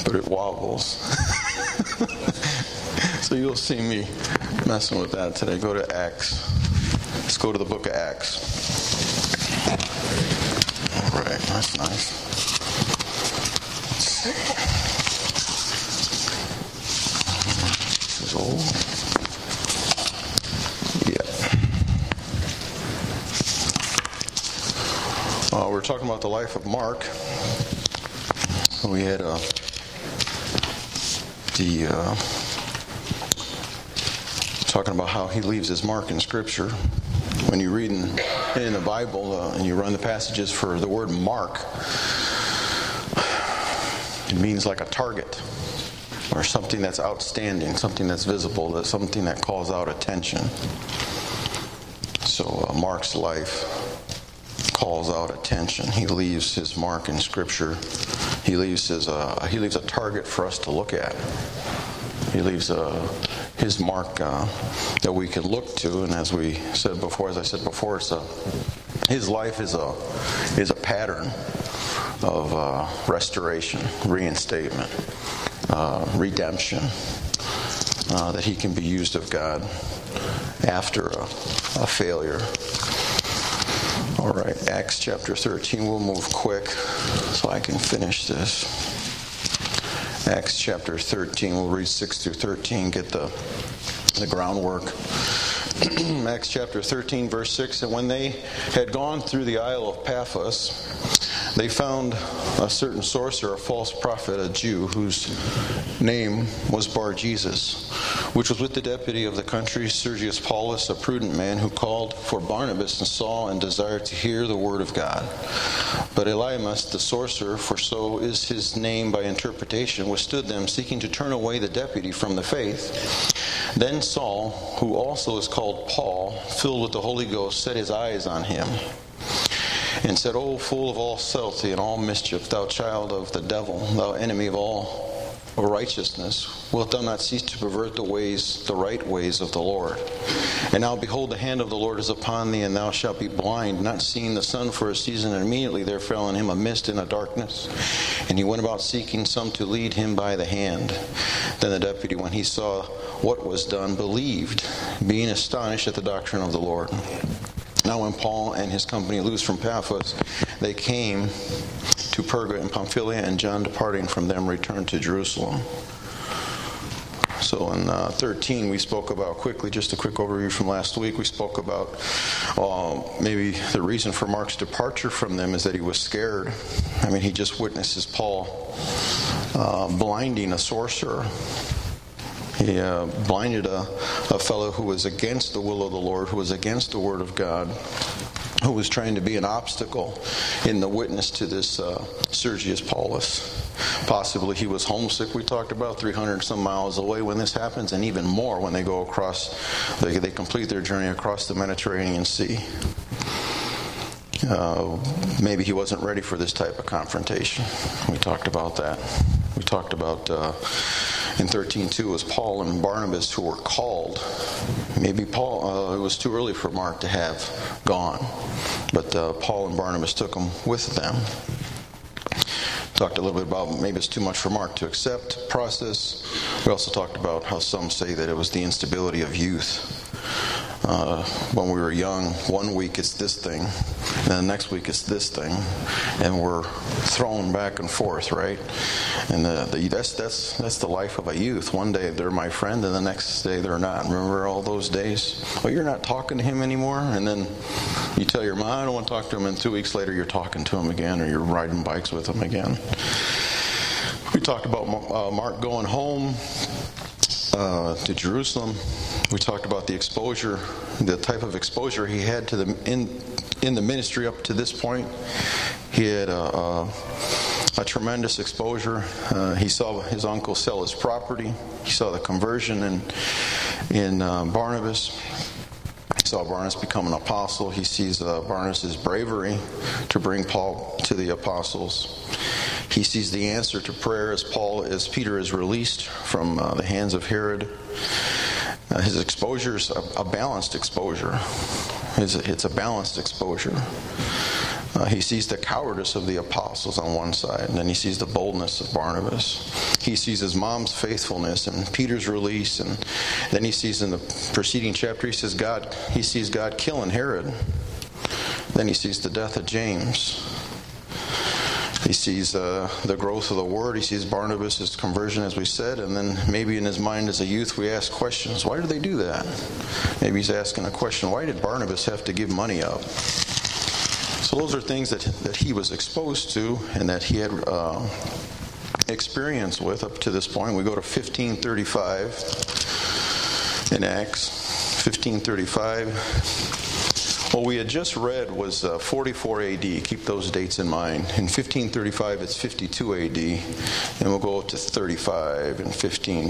but it wobbles. So you'll see me messing with that today. Go to Acts. Let's go to the book of Acts. All right, that's nice. Let's see. This is old. Yeah. We're talking about the life of Mark. We had talking about how he leaves his mark in Scripture. When you read in the Bible and you run the passages for the word mark, it means like a target or something that's outstanding, something that's visible, that's something that calls out attention. So Mark's life calls out attention. He leaves his mark in Scripture. He leaves a target for us to look at. He leaves his mark that we can look to, and as I said before, his life is a pattern of restoration, reinstatement, redemption, that he can be used of God after a failure. All right, Acts chapter 13. We'll move quick so I can finish this. Acts chapter 13. We'll read 6 through 13. Get the groundwork. Acts chapter 13, verse 6. And when they had gone through the Isle of Paphos, they found a certain sorcerer, a false prophet, a Jew, whose name was Bar-Jesus, which was with the deputy of the country, Sergius Paulus, a prudent man, who called for Barnabas and Saul and desired to hear the word of God. But Elymas, the sorcerer, for so is his name by interpretation, withstood them, seeking to turn away the deputy from the faith. Then Saul, who also is called Paul, filled with the Holy Ghost, set his eyes on him, and said, O full of all subtlety and all mischief, thou child of the devil, thou enemy of all righteousness, wilt thou not cease to pervert the right ways of the Lord? And now behold, the hand of the Lord is upon thee, and thou shalt be blind, not seeing the sun for a season. And immediately there fell on him a mist and a darkness, and he went about seeking some to lead him by the hand. Then the deputy, when he saw what was done, believed, being astonished at the doctrine of the Lord. Now when Paul and his company loosed from Paphos, they came to Perga and Pamphylia, and John, departing from them, returned to Jerusalem. So in 13, we spoke about quickly, just a quick overview from last week, we spoke about maybe the reason for Mark's departure from them is that he was scared. I mean, he just witnesses Paul blinding a sorcerer. He blinded a fellow who was against the will of the Lord, who was against the Word of God, who was trying to be an obstacle in the witness to this Sergius Paulus. Possibly he was homesick, we talked about, 300 some miles away when this happens, and even more when they go across, they complete their journey across the Mediterranean Sea. Maybe he wasn't ready for this type of confrontation. We talked about that. We talked about in 13:2 it was Paul and Barnabas who were called. Maybe Paul, it was too early for Mark to have gone, but Paul and Barnabas took him with them. Talked a little bit about maybe it's too much for Mark to accept process. We also talked about how some say that it was the instability of youth. When we were young, one week it's this thing, and then the next week it's this thing, and we're thrown back and forth, right? And that's the life of a youth. One day they're my friend, and the next day they're not. Remember all those days? Oh, you're not talking to him anymore? And then you tell your mom, I don't want to talk to him, and 2 weeks later you're talking to him again, or you're riding bikes with him again. We talked about Mark going home to Jerusalem. We talked about the exposure, the type of exposure he had to in the ministry up to this point. He had a tremendous exposure. He saw his uncle sell his property. He saw the conversion in Barnabas. He saw Barnabas become an apostle. He sees Barnabas' bravery to bring Paul to the apostles. He sees the answer to prayer as Peter is released from the hands of Herod. His exposure is a balanced exposure. It's a balanced exposure. He sees the cowardice of the apostles on one side, and then he sees the boldness of Barnabas. He sees his mom's faithfulness and Peter's release, and then he sees in the preceding chapter, he sees God killing Herod. Then he sees the death of James. He sees the growth of the Word. He sees Barnabas' conversion, as we said, and then maybe in his mind as a youth we ask questions. Why did they do that? Maybe he's asking a question, why did Barnabas have to give money up? So those are things that he was exposed to and that he had experience with up to this point. We go to 1535 in Acts. 1535. What we had just read was 44 AD. Keep those dates in mind. In 1535, it's 52 AD. And we'll go to 35 and 15.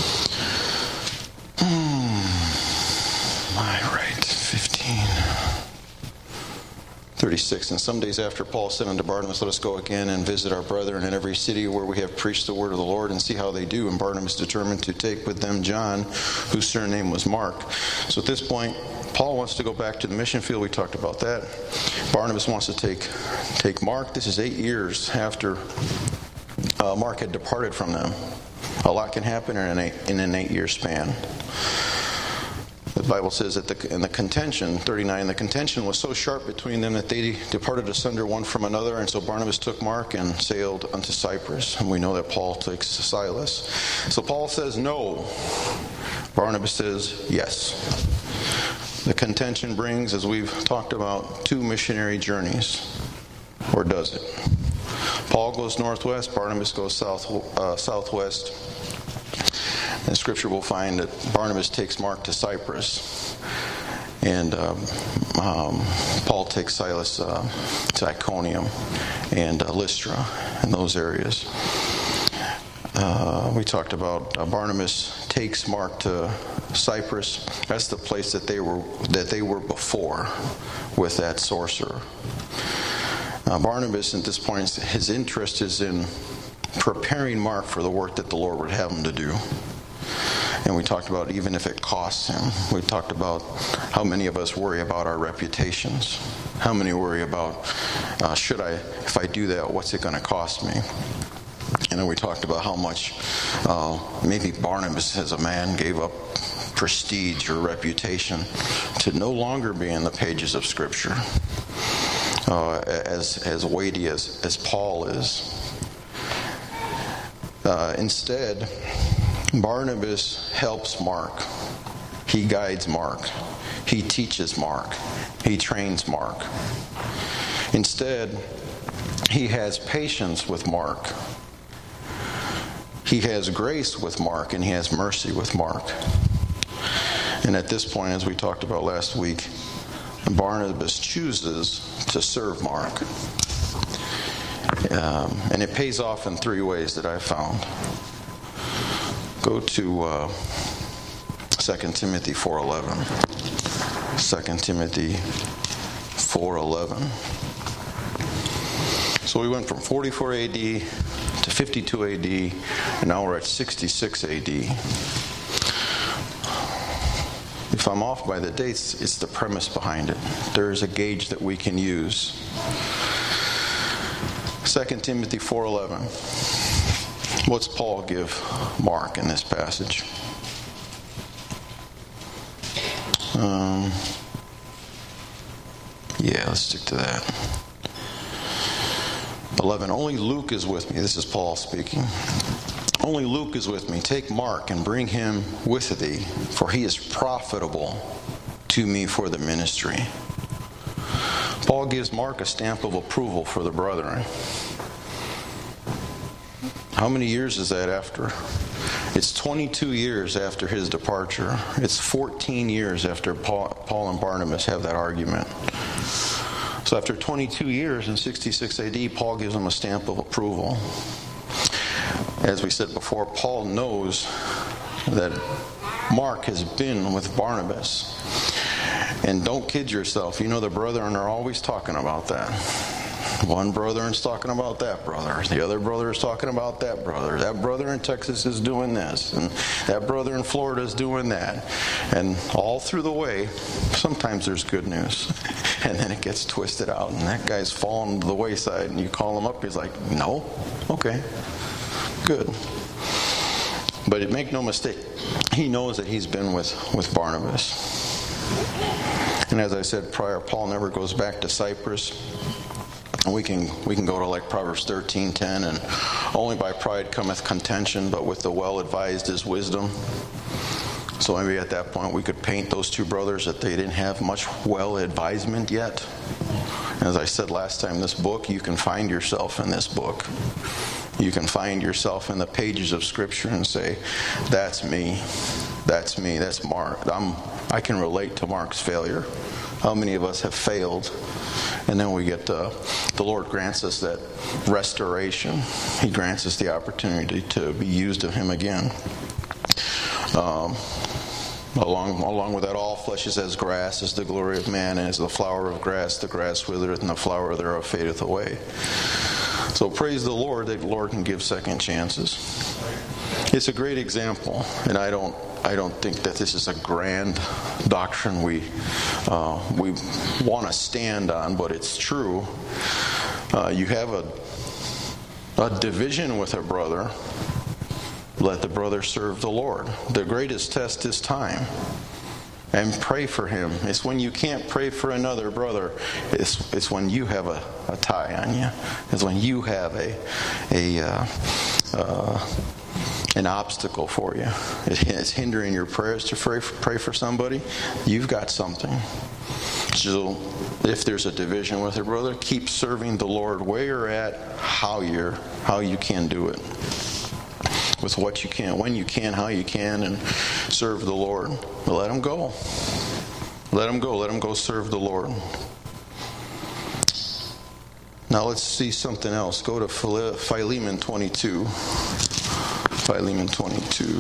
36. And some days after, Paul said unto Barnabas, let us go again and visit our brethren in every city where we have preached the word of the Lord and see how they do. And Barnabas determined to take with them John, whose surname was Mark. So at this point, Paul wants to go back to the mission field. We talked about that. Barnabas wants to take Mark. This is 8 years after Mark had departed from them. A lot can happen in an 8-year span. The Bible says that in the contention, 39, the contention was so sharp between them that they departed asunder one from another. And so Barnabas took Mark and sailed unto Cyprus. And we know that Paul takes Silas. So Paul says no. Barnabas says yes. The contention brings, as we've talked about, 2 missionary journeys. Or does it? Paul goes northwest, Barnabas goes southwest. In Scripture we'll find that Barnabas takes Mark to Cyprus. And Paul takes Silas to Iconium and Lystra and those areas. We talked about Barnabas takes Mark to Cyprus. That's the place that they were before with that sorcerer. Barnabas, at this point, his interest is in preparing Mark for the work that the Lord would have him to do. And we talked about even if it costs him. We talked about how many of us worry about our reputations. How many worry about, if I do that, what's it going to cost me? And then we talked about how much maybe Barnabas as a man gave up prestige or reputation to no longer be in the pages of Scripture. As weighty as Paul is. Instead, Barnabas helps Mark. He guides Mark. He teaches Mark. He trains Mark. Instead, he has patience with Mark. He has grace with Mark, and he has mercy with Mark. And at this point, as we talked about last week, Barnabas chooses to serve Mark. And it pays off in 3 ways that I found. Go to 2 Timothy 4:11. 2 Timothy 4:11. So we went from 44 AD to 52 AD, and now we're at 66 AD. If I'm off by the dates, it's the premise behind it. There's a gauge that we can use. 2 Timothy 4:11. What's Paul give Mark in this passage? Let's stick to that. 11. Only Luke is with me. This is Paul speaking. Only Luke is with me. Take Mark and bring him with thee, for he is profitable to me for the ministry. Paul gives Mark a stamp of approval for the brethren. How many years is that after? It's 22 years after his departure. It's 14 years after Paul and Barnabas have that argument. So after 22 years in 66 AD, Paul gives them a stamp of approval. As we said before, Paul knows that Mark has been with Barnabas. And don't kid yourself. You know the brethren are always talking about that. One brother is talking about that brother. The other brother is talking about that brother. That brother in Texas is doing this. And that brother in Florida is doing that. And all through the way, sometimes there's good news. And then it gets twisted out. And that guy's fallen to the wayside. And you call him up, he's like, no? Okay. Good. But make no mistake, he knows that he's been with Barnabas. And as I said prior, Paul never goes back to Cyprus. And we can go to like Proverbs 13:10, and only by pride cometh contention, but with the well-advised is wisdom. So maybe at that point we could paint those two brothers that they didn't have much well-advisement yet. As I said last time, this book, you can find yourself in this book. You can find yourself in the pages of Scripture and say, that's me, that's Mark. I can relate to Mark's failure. How many of us have failed? And then we get, the Lord grants us that restoration. He grants us the opportunity to be used of Him again. Along with that, all flesh is as grass, is the glory of man, and as the flower of grass, the grass withereth, and the flower thereof fadeth away. So praise the Lord that the Lord can give second chances. It's a great example, and I don't think that this is a grand doctrine we want to stand on, but it's true. You have a division with a brother. Let the brother serve the Lord. The greatest test is time. And pray for him. It's when you can't pray for another brother. It's when you have a tie on you. It's when you have an obstacle for you. It's hindering your prayers to pray for somebody. You've got something. So if there's a division with a brother, keep serving the Lord where you're at, how you can do it. With what you can, when you can, how you can, and serve the Lord. But let him go. Let him go. Let him go serve the Lord. Now let's see something else. Go to Philemon 22. Philemon 22.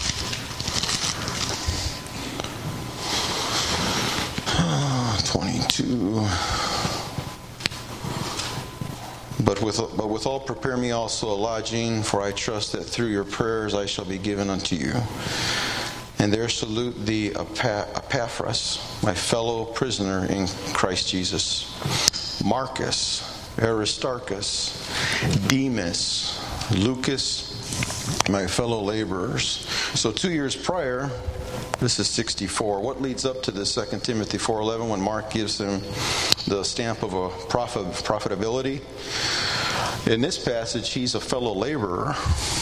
But withal prepare me also a lodging, for I trust that through your prayers I shall be given unto you. And there salute thee Epaphras, my fellow prisoner in Christ Jesus, Marcus, Aristarchus, Demas, Lucas, my fellow laborers. So 2 years prior, this is 64. What leads up to this 2 Timothy 4:11 when Mark gives them the stamp of a profitability? In this passage, he's a fellow laborer.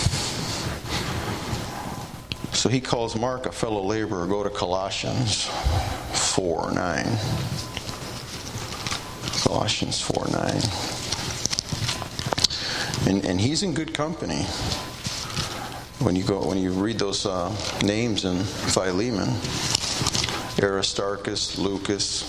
So he calls Mark a fellow laborer. Go to Colossians 4:9. Colossians 4:9. And he's in good company. When you read those names in Philemon, Aristarchus, Lucas,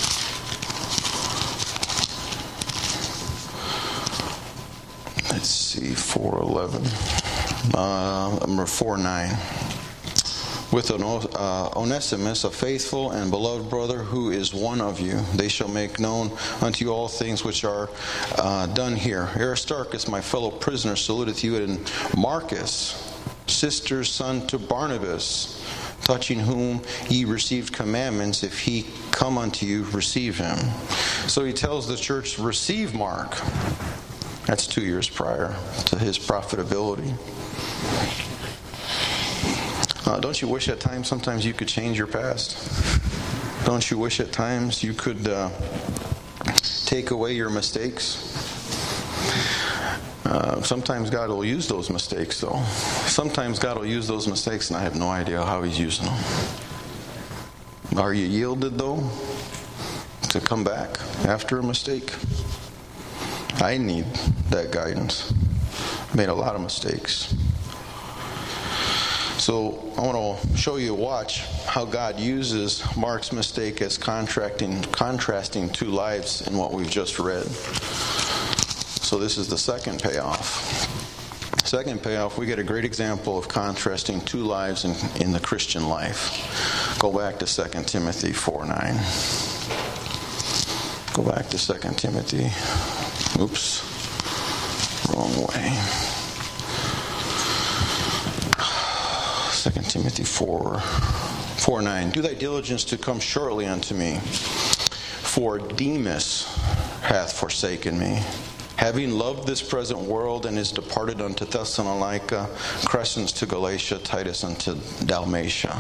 let's see, 4:11, number 4:9. With Onesimus, a faithful and beloved brother who is one of you, they shall make known unto you all things which are done here. Aristarchus, my fellow prisoner, saluteth you, and Marcus, sister's son to Barnabas, touching whom ye received commandments. If he come unto you, receive him. So he tells the church, receive Mark. That's 2 years prior to his profitability. Don't you wish at times sometimes you could change your past? Don't you wish at times you could take away your mistakes? Sometimes God will use those mistakes, though. Sometimes God will use those mistakes, and I have no idea how He's using them. Are you yielded, though, to come back after a mistake? I need that guidance. I made a lot of mistakes. So I want to show you, watch how God uses Mark's mistake as contrasting two lives in what we've just read. So this is the second payoff. Second payoff, we get a great example of contrasting two lives in the Christian life. Go back to 2 Timothy 4:9. Go back to 2 Timothy Oops. Wrong way. 2 Timothy 4:9. Do thy diligence to come shortly unto me, for Demas hath forsaken me, having loved this present world, and is departed unto Thessalonica, Crescens to Galatia, Titus unto Dalmatia.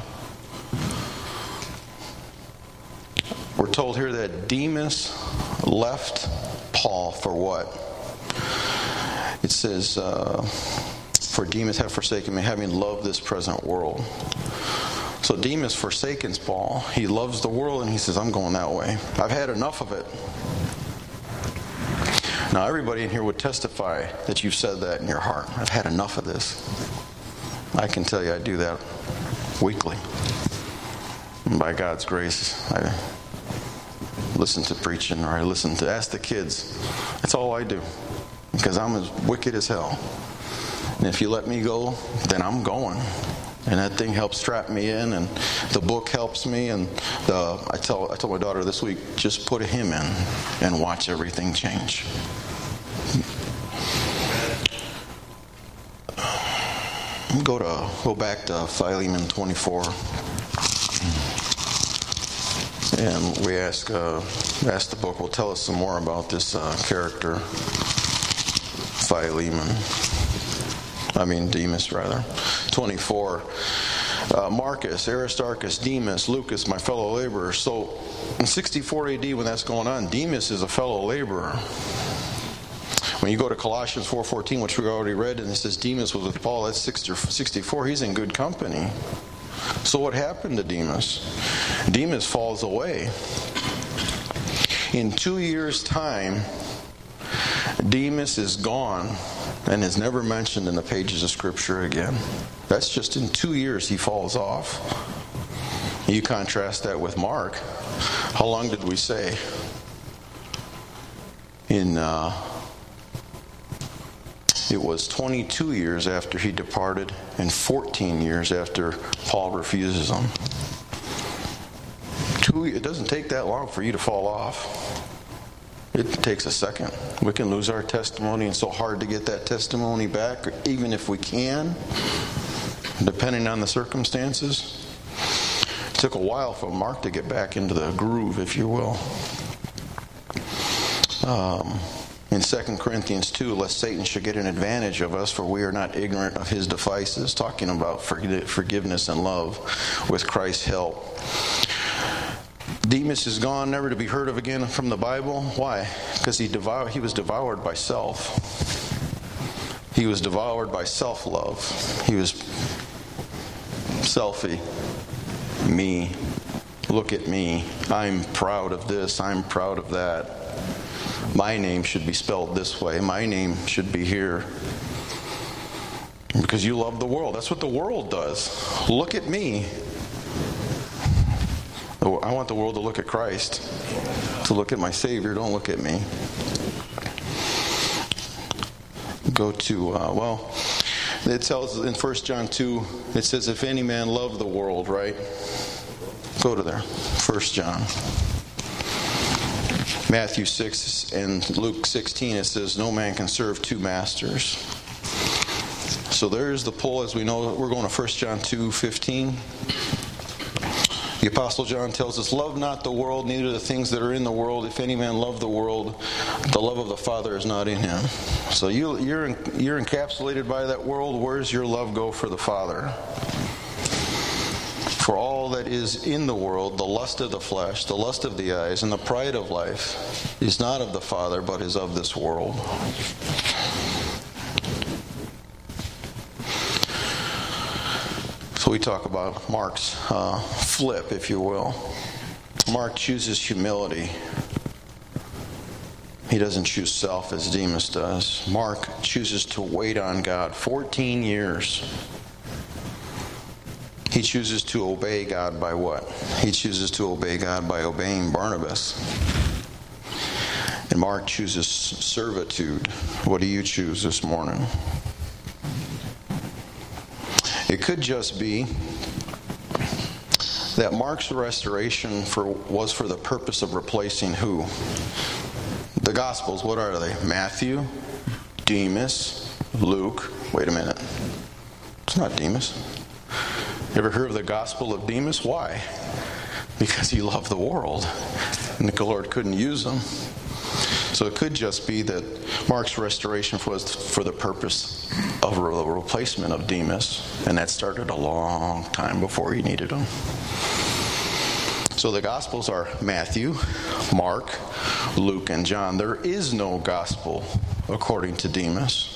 We're told here that Demas left Paul for what? It says, for Demas hath forsaken me, having loved this present world. So Demas forsakens Paul. He loves the world, and he says, I'm going that way. I've had enough of it. Now, everybody in here would testify that you've said that in your heart. I've had enough of this. I can tell you I do that weekly. And by God's grace, I listen to preaching, or I listen to ask the kids. That's all I do, because I'm as wicked as hell. And if you let me go, then I'm going. And that thing helps strap me in, and the book helps me. And I told my daughter this week, just put a hymn in and watch everything change. Go back to Philemon 24, and we ask the book will tell us some more about this character, Demas rather. 24. Marcus, Aristarchus, Demas, Lucas, my fellow laborers. So in 64 AD, when that's going on, Demas is a fellow laborer. When you go to Colossians 4:14, which we already read, and it says Demas was with Paul, that's 64. He's in good company. So what happened to Demas? Demas falls away. In 2 years' time, Demas is gone and is never mentioned in the pages of Scripture again. That's just in 2 years he falls off. You contrast that with Mark. How long did we say? It was 22 years after he departed and 14 years after Paul refuses him. It doesn't take that long for you to fall off. It takes a second. We can lose our testimony, and it's so hard to get that testimony back, even if we can, depending on the circumstances. It took a while for Mark to get back into the groove, if you will. In 2 Corinthians 2, lest Satan should get an advantage of us, for we are not ignorant of his devices, talking about forgiveness and love with Christ's help. Demas is gone, never to be heard of again from the Bible. Why? Because he was devoured by self. He was devoured by self-love. He was selfie. Me. Look at me. I'm proud of this. I'm proud of that. My name should be spelled this way. My name should be here. Because you love the world. That's what the world does. Look at me. I want the world to look at Christ, to look at my Savior. Don't look at me. Go to, it tells in 1 John 2, it says, if any man love the world, right? Go to there. 1 John. Matthew 6 and Luke 16, it says, no man can serve two masters. So there's the pull. As we know, we're going to 1 John 2:15. The Apostle John tells us, love not the world, neither the things that are in the world. If any man love the world, the love of the Father is not in him. So you're encapsulated by that world. Where's your love go for the Father? For all that is in the world, the lust of the flesh, the lust of the eyes, and the pride of life is not of the Father, but is of this world. So we talk about Mark's flip, if you will. Mark chooses humility. He doesn't choose self as Demas does. Mark chooses to wait on God 14 years. He chooses to obey God by what? He chooses to obey God by obeying Barnabas. And Mark chooses servitude. What do you choose this morning? It could just be that Mark's restoration was for the purpose of replacing who? The Gospels, what are they? Matthew, Demas, Luke. Wait a minute. It's not Demas. You ever heard of the Gospel of Demas? Why? Because he loved the world, and the Lord couldn't use him. So it could just be that Mark's restoration was for the purpose of a replacement of Demas, and that started a long time before he needed him. So the Gospels are Matthew, Mark, Luke, and John. There is no Gospel according to Demas.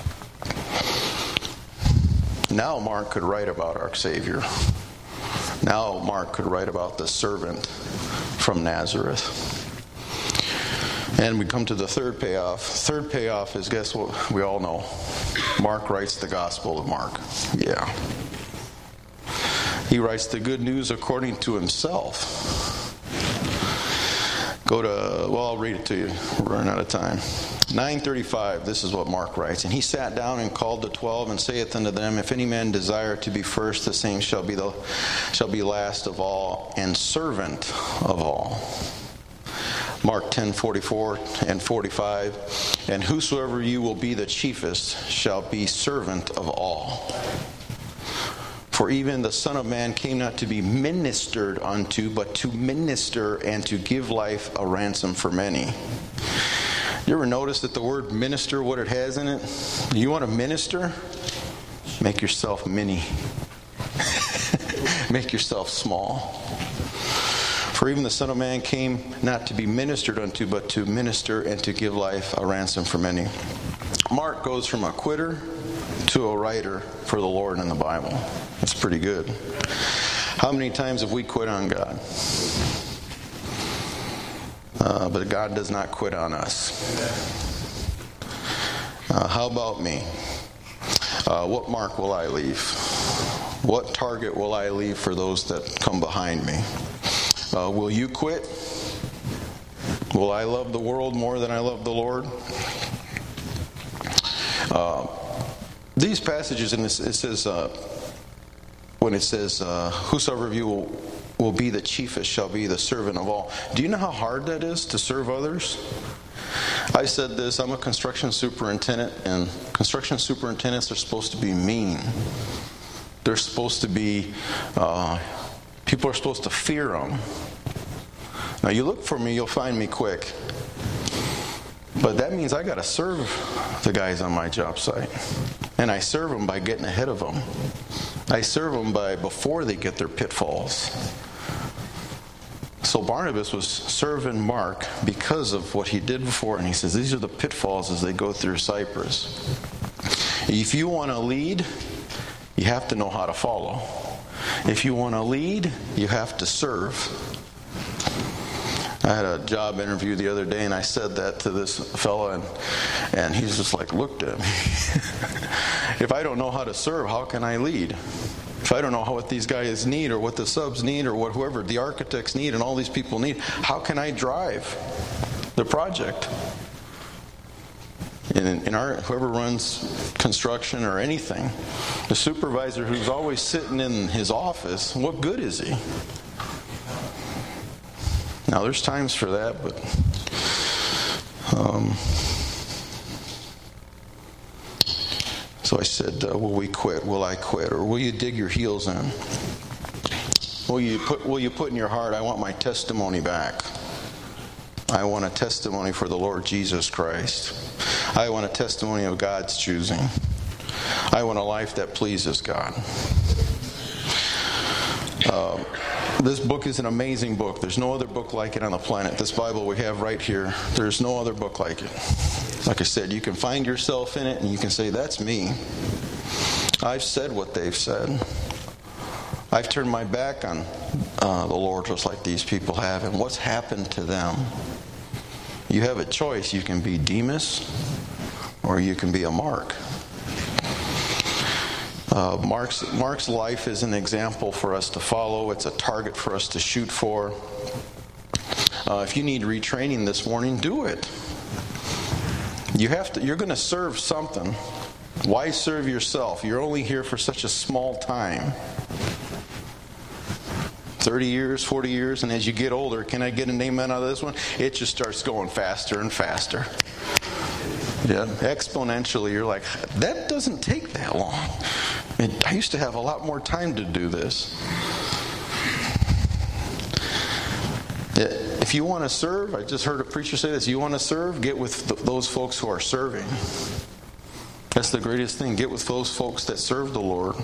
Now Mark could write about our Savior. Now Mark could write about the servant from Nazareth. And we come to the third payoff. Third payoff is, guess what? We all know. Mark writes the Gospel of Mark. Yeah. He writes the good news according to himself. Go to, well, I'll read it to you. We're running out of time. 9:35, this is what Mark writes. And he sat down and called the 12 and saith unto them, if any man desire to be first, the same shall be last of all and servant of all. Mark 10:44 and 45, and whosoever you will be the chiefest shall be servant of all. For even the Son of Man came not to be ministered unto, but to minister and to give life a ransom for many. You ever notice that the word minister, what it has in it? You want to minister? Make yourself mini. Make yourself small. For even the Son of Man came not to be ministered unto, but to minister and to give life a ransom for many. Mark goes from a quitter to a writer for the Lord in the Bible. That's pretty good. How many times have we quit on God? But God does not quit on us. How about me? What mark will I leave? What target will I leave for those that come behind me? Will you quit? Will I love the world more than I love the Lord? These passages, in this, it says, when it says, whosoever of you will be the chiefest shall be the servant of all. Do you know how hard that is to serve others? I said this, I'm a construction superintendent, and construction superintendents are supposed to be mean. They're supposed to be, people are supposed to fear them. Now you look for me, you'll find me quick. But that means I got to serve the guys on my job site. And I serve them by getting ahead of them. I serve them before they get their pitfalls. So Barnabas was serving Mark because of what he did before. And he says, these are the pitfalls as they go through Cyprus. If you want to lead, you have to know how to follow. If you want to lead, you have to serve. I had a job interview the other day, and I said that to this fella, and he's just like, looked at me. If I don't know how to serve, how can I lead? If I don't know what these guys need, or what the subs need, or what whoever the architects need, and all these people need, how can I drive the project? Whoever runs construction or anything, the supervisor who's always sitting in his office, what good is he? Now, there's times for that, but so I said, will we quit? Will I quit? Or will you dig your heels in? Will you put in your heart, I want my testimony back. I want a testimony for the Lord Jesus Christ. I want a testimony of God's choosing. I want a life that pleases God. This book is an amazing book. There's no other book like it on the planet. This Bible we have right here, there's no other book like it. Like I said, you can find yourself in it and you can say, that's me. I've said what they've said. I've turned my back on the Lord just like these people have. And what's happened to them? You have a choice. You can be Demas or you can be a Mark. Mark's life is an example for us to follow. It's a target for us to shoot for. If you need retraining this morning, do it. You're going to serve something. Why serve yourself? You're only here for such a small time. 30 years, 40 years, and as you get older, can I get an amen out of this one? It just starts going faster and faster. Yeah, exponentially, you're like, that doesn't take that long. I used to have a lot more time to do this. If you want to serve, I just heard a preacher say this, you want to serve, get with those folks who are serving. That's the greatest thing. Get with those folks that serve the Lord.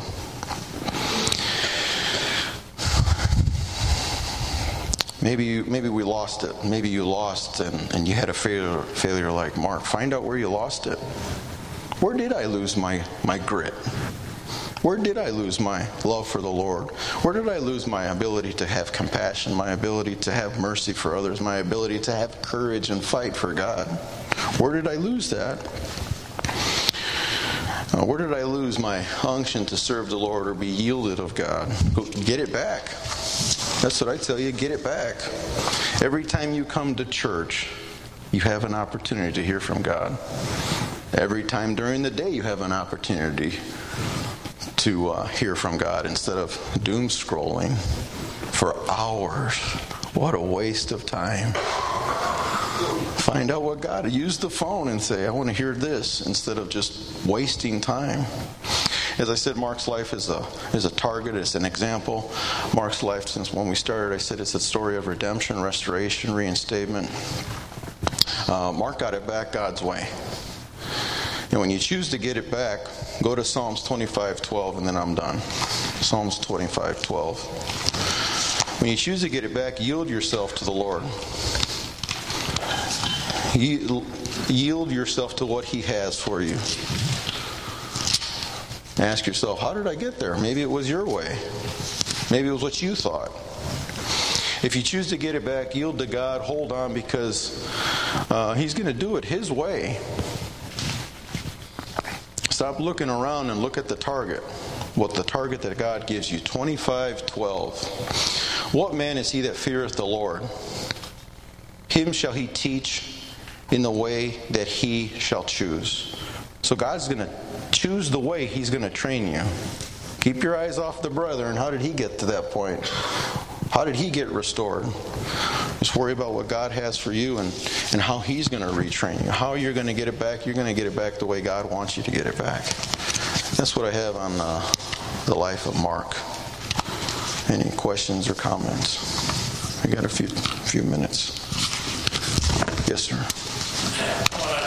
Maybe we lost it. Maybe you lost and you had a failure like Mark. Find out where you lost it. Where did I lose my grit? Where did I lose my love for the Lord? Where did I lose my ability to have compassion, my ability to have mercy for others, my ability to have courage and fight for God? Where did I lose that? Where did I lose my unction to serve the Lord or be yielded of God? Get it back. That's what I tell you, get it back. Every time you come to church, you have an opportunity to hear from God. Every time during the day, you have an opportunity to hear from God instead of doom scrolling for hours. What a waste of time. Find out what God, use the phone and say, I want to hear this, instead of just wasting time. As I said, Mark's life is a target, it's an example. Mark's life, since when we started, I said it's a story of redemption, restoration, reinstatement. Mark got it back God's way. And when you choose to get it back, go to Psalms 25:12, and then I'm done. Psalms 25:12. When you choose to get it back, yield yourself to the Lord. Yield yourself to what He has for you. Ask yourself, how did I get there? Maybe it was your way. Maybe it was what you thought. If you choose to get it back, yield to God, hold on, because He's going to do it His way. Stop looking around and look at the target. What the target that God gives you. 25:12. What man is he that feareth the Lord? Him shall He teach in the way that he shall choose. So God's going to choose the way He's going to train you. Keep your eyes off the brethren. How did he get to that point? How did he get restored? Just worry about what God has for you and how He's going to retrain you. How you're going to get it back, you're going to get it back the way God wants you to get it back. That's what I have on the life of Mark. Any questions or comments? I got a few minutes. Yes, sir.